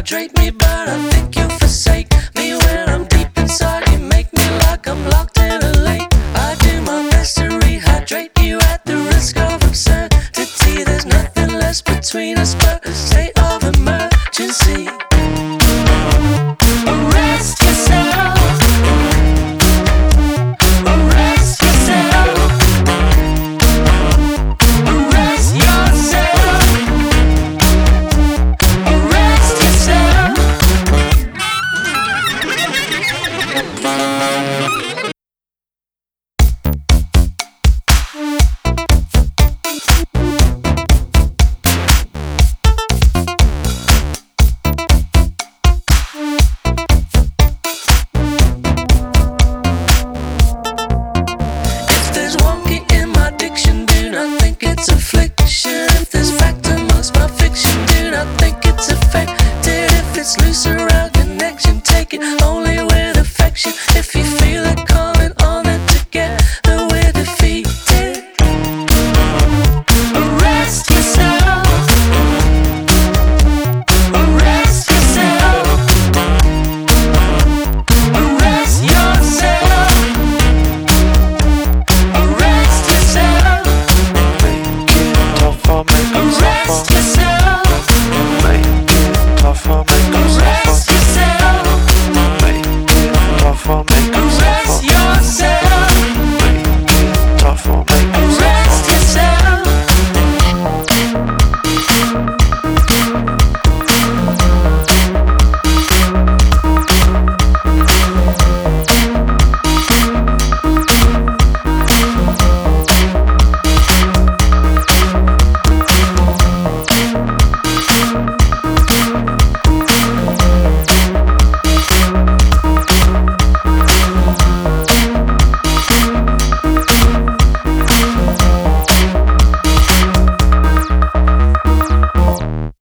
dehydrate me, but I think you forsake me when I'm deep inside. You make me like I'm locked in a lake. I do my best to rehydrate you at the risk of absurdity. There's nothing less between us but a state of emergency. Arrest yourself. Arrest yourself. Arrest yourself. Arrest yourself. If there's wonky in my diction, do not think it's affliction. If there's fact amongst my fiction, do not think it's affected. If it's loose around connection, take it only with affection. If you feel it coming on, then together we're defeated. Arrest yourself. Arrest yourself. Arrest yourself. Arrest yourself. Tougher, make 'em Arrest suffer. yourself. Make it tougher, make 'em Arrest suffer. yourself. Make it tougher, make 'em Arrest suffer. yourself. Make it tougher, make 'em Arrest suffer. yourself.